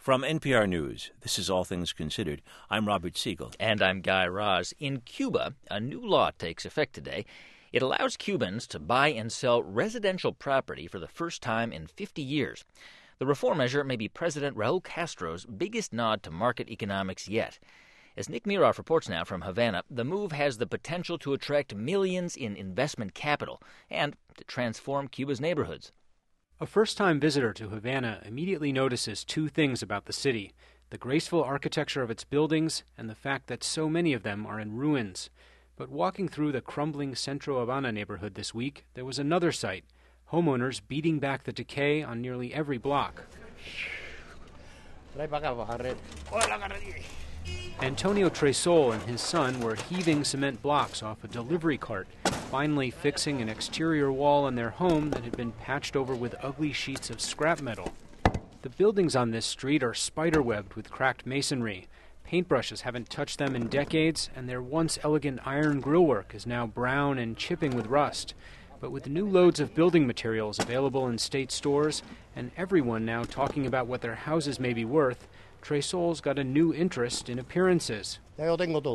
From NPR News, this is All Things Considered. I'm Robert Siegel. And I'm Guy Raz. In Cuba, a new law takes effect today. It allows Cubans to buy and sell residential property for the first time in 50 years. The reform measure may be President Raul Castro's biggest nod to market economics yet. As Nick Miroff reports now from Havana, the move has the potential to attract millions in investment capital and to transform Cuba's neighborhoods. A first-time visitor to Havana immediately notices two things about the city: the graceful architecture of its buildings and the fact that so many of them are in ruins. But walking through the crumbling Centro Habana neighborhood this week, there was another sight: homeowners beating back the decay on nearly every block. Antonio Tresol and his son were heaving cement blocks off a delivery cart, finally fixing an exterior wall in their home that had been patched over with ugly sheets of scrap metal. The buildings on this street are spiderwebbed with cracked masonry. Paintbrushes haven't touched them in decades, and their once elegant iron grillwork is now brown and chipping with rust. But with new loads of building materials available in state stores, and everyone now talking about what their houses may be worth, Tresol's got a new interest in appearances. I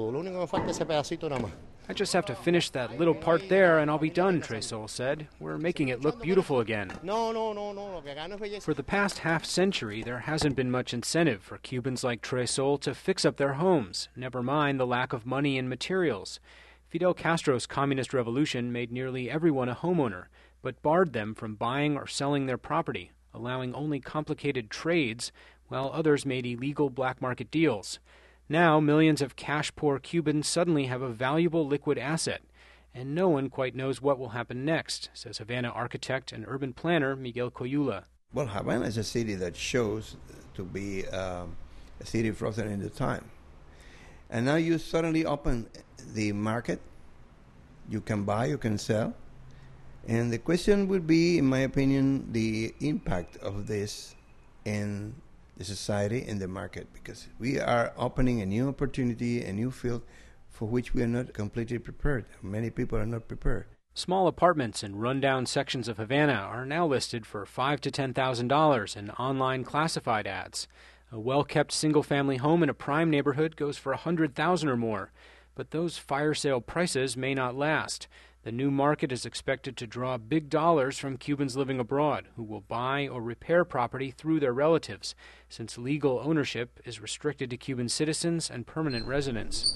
just have to finish that little part there and I'll be done, Tresol said. We're making it look beautiful again. For the past half-century, there hasn't been much incentive for Cubans like Tresol to fix up their homes, never mind the lack of money and materials. Fidel Castro's communist revolution made nearly everyone a homeowner, but barred them from buying or selling their property, allowing only complicated trades, while others made illegal black market deals. Now, millions of cash-poor Cubans suddenly have a valuable liquid asset, and no one quite knows what will happen next, says Havana architect and urban planner Miguel Coyula. Well, Havana is a city that shows to be a city frozen in the time. And now you suddenly open the market. You can buy, you can sell. And the question would be, in my opinion, the impact of this in the society and the market, because we are opening a new opportunity, a new field for which we are not completely prepared. Many people are not prepared. Small apartments in rundown sections of Havana are now listed for $5,000 to $10,000 in online classified ads. A well-kept single-family home in a prime neighborhood goes for $100,000 or more, but those fire sale prices may not last. The new market is expected to draw big dollars from Cubans living abroad, who will buy or repair property through their relatives, since legal ownership is restricted to Cuban citizens and permanent residents.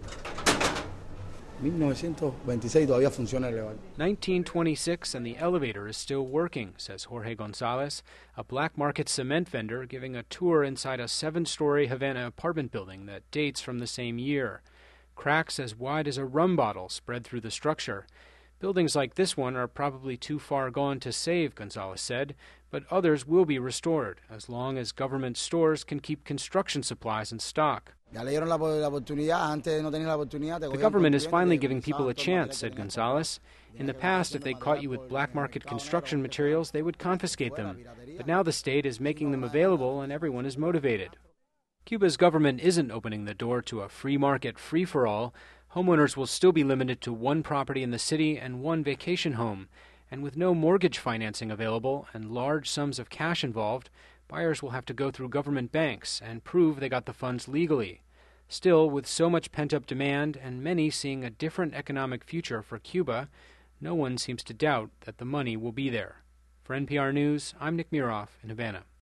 1926 and the elevator is still working, says Jorge Gonzalez, a black market cement vendor giving a tour inside a 7-story Havana apartment building that dates from the same year. Cracks as wide as a rum bottle spread through the structure. Buildings like this one are probably too far gone to save, Gonzalez said, but others will be restored, as long as government stores can keep construction supplies in stock. The government is finally giving people a chance, said Gonzalez. In the past, if they caught you with black market construction materials, they would confiscate them. But now the state is making them available and everyone is motivated. Cuba's government isn't opening the door to a free market free-for-all. Homeowners will still be limited to one property in the city and one vacation home. And with no mortgage financing available and large sums of cash involved, buyers will have to go through government banks and prove they got the funds legally. Still, with so much pent-up demand and many seeing a different economic future for Cuba, no one seems to doubt that the money will be there. For NPR News, I'm Nick Miroff in Havana.